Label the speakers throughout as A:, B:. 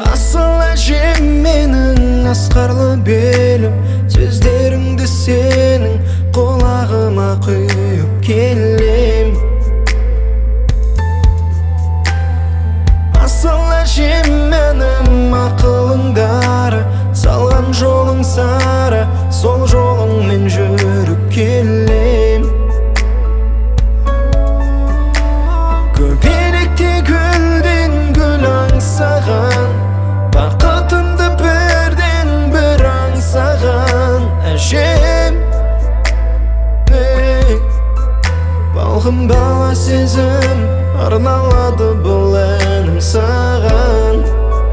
A: Асыл әжем менің асқарлы белім, сөздеріңді сенің құлағыма құйып келем. Асыл әжем менің ақылыңдары, салған жолың сары, сол жолыңмен жүріп келем. Көбелекте гүлден гүл аңсаған, бақытымды бірден бір аңсаған әжем. Балғын бала сезім, арналады бұл әнім саған.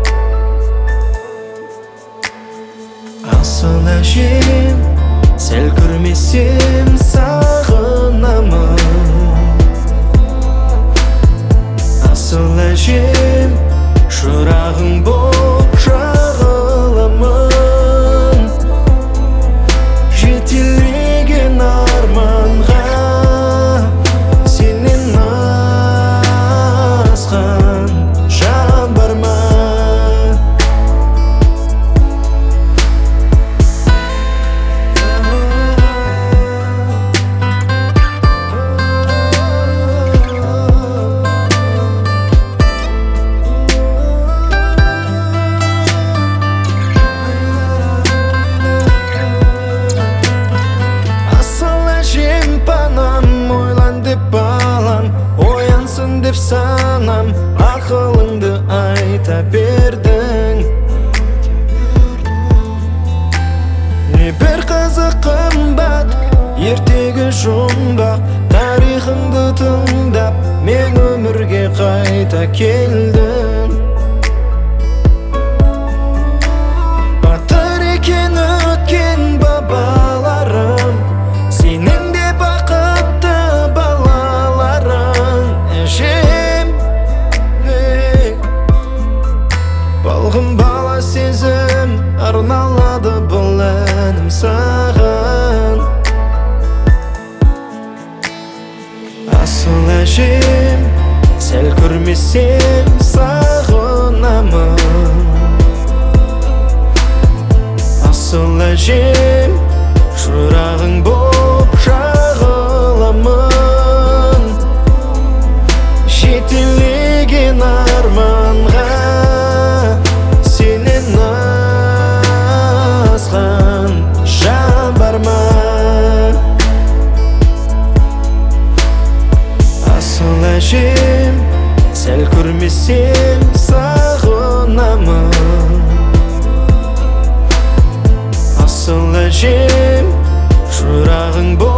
A: Асыл әжем, сәл көрмесем сағынамын. Асыл әжем, шырағың боп жағыламын. Жетелеген арманға сенен асқан жан бар ма? Оянсын деп санам, ақылыңды айта бердің. Не бір қызық қымбат, ертегі жұмбақ, тарихыңды тыңдап, мен өмірге қайта келдім. Батыр екен өткен бабаларым, сенің де бақытты балаларың әжем. Балғын бала сезім, арналады бұл әнім саған. Асыл әжем, сәл көрмесем сағынамын. Асыл әжем, шырағың боп жағыламын. Жетелеген арманға сенен асқан жан бар ма? Асыл әжем, сәл көрмесем сағынамын. Асыл әжем, шырағың боп